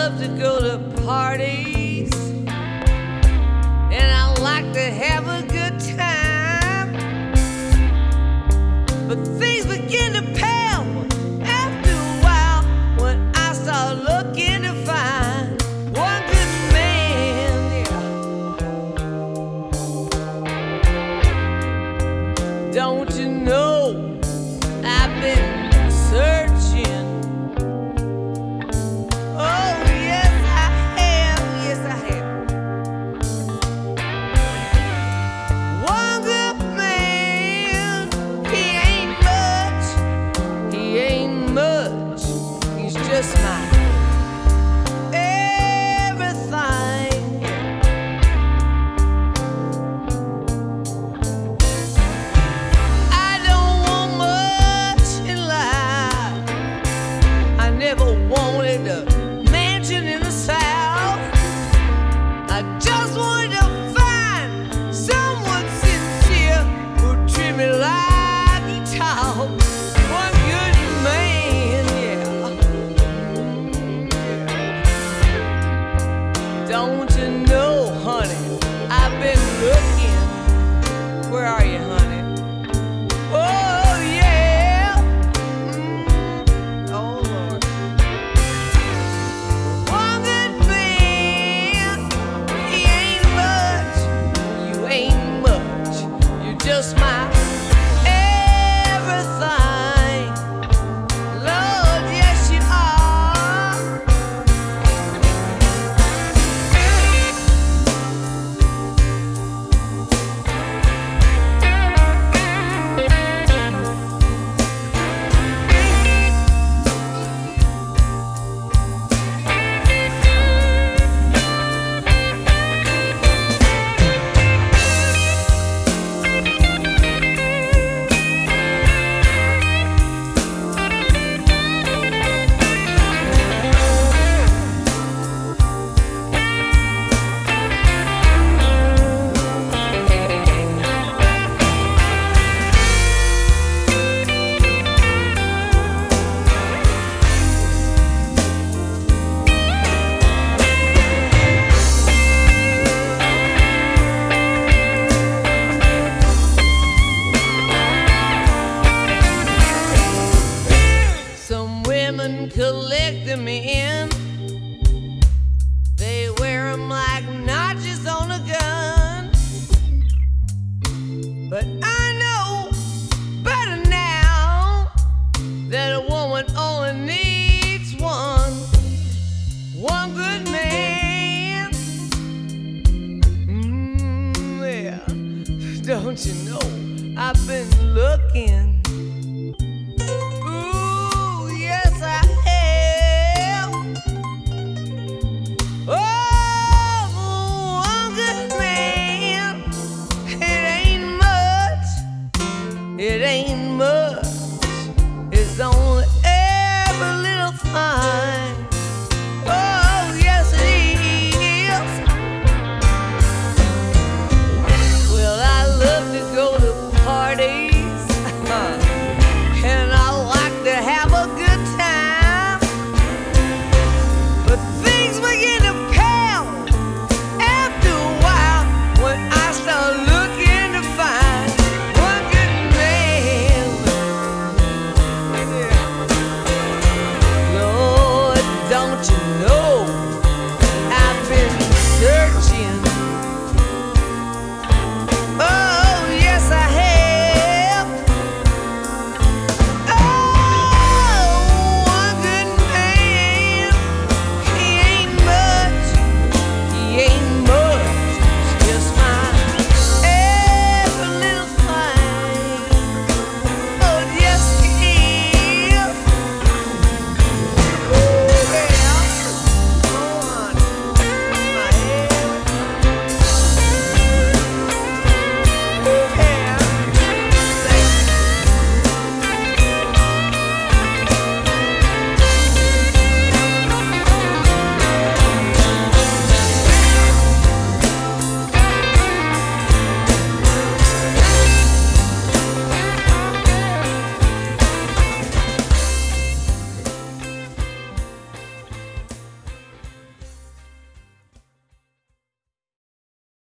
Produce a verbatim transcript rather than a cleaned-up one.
love to go to parties, and I like to have a good time, but things begin to pale after a while when I start looking to find one good man, yeah. Don't you know I've been searching? Oh yes I have, yes I have. One good man, he ain't much, he ain't much, he's just my everything. I don't want much in life. I never wanted a mansion in the South. I just wanted to find someone sincere who'd treat me like he taught. One good man, yeah. Don't you know, honey, I've been looking. Where are you, honey? Oh yeah. Mm, oh Lord. One good man, he ain't much, you ain't much, you're just my everything. Lord, yes you are. Some women collect them in. They wear 'em like notches on a gun. But I know better now that a woman only needs one, one good man. Mm, yeah. Don't you know I've been looking.